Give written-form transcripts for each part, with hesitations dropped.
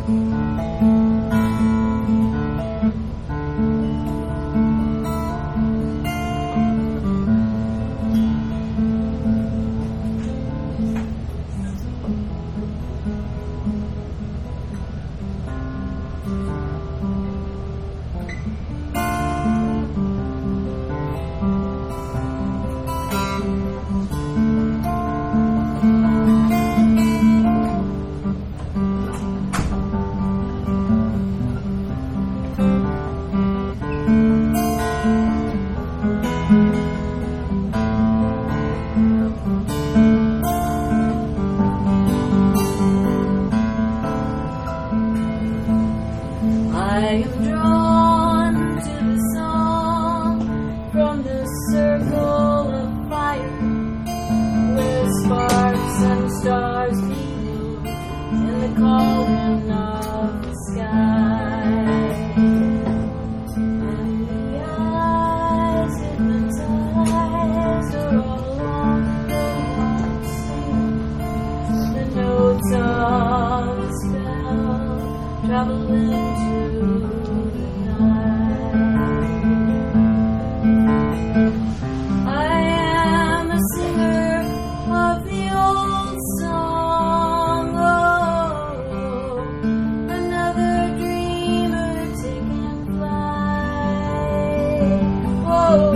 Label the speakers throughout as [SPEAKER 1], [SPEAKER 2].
[SPEAKER 1] I am drawn to the song from the circle of fire, where sparks and stars mingle in the cauldron of the sky. And the eyes hypnotized are all along the line, sing the notes of the spell, travel into the night. I am a singer of the old song, oh, another dreamer taking flight, oh,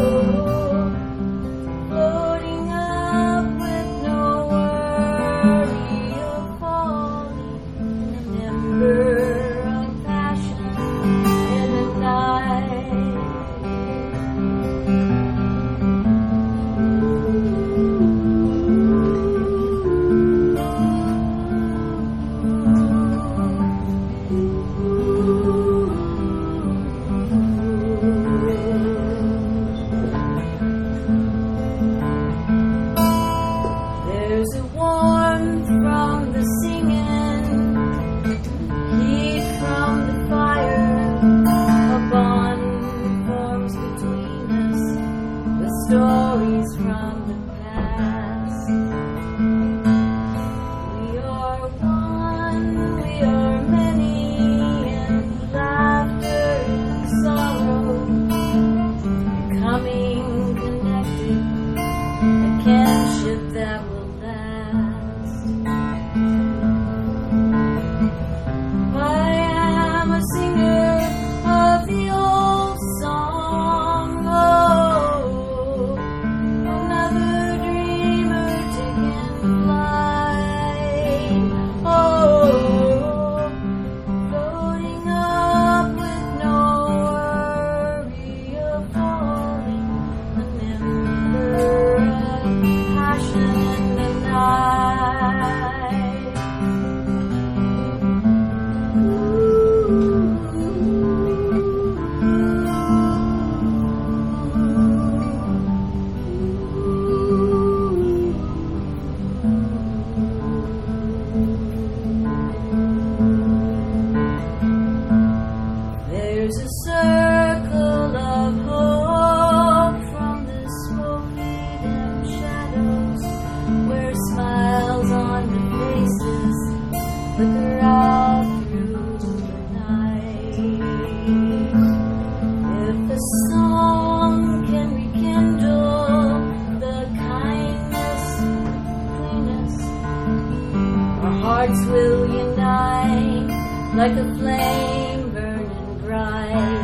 [SPEAKER 1] floating up with no worry of falling, an ember of passion in the night. There's a warmth from the singing, heat from the fire, a bond forms between us with stories from the past. We are one, we are many, in laughter and sorrow, becoming connected, a kinship that will last. I am a singer of the old song, oh, another dreamer taking flight, oh, floating up with no worry of falling, an ember of passion in the night. There's a circle of hope from the smoke-eaten shadows, where smiles on the faces flicker out through the night. If a song can rekindle the kindness between us, our hearts will unite like a flame burning bright.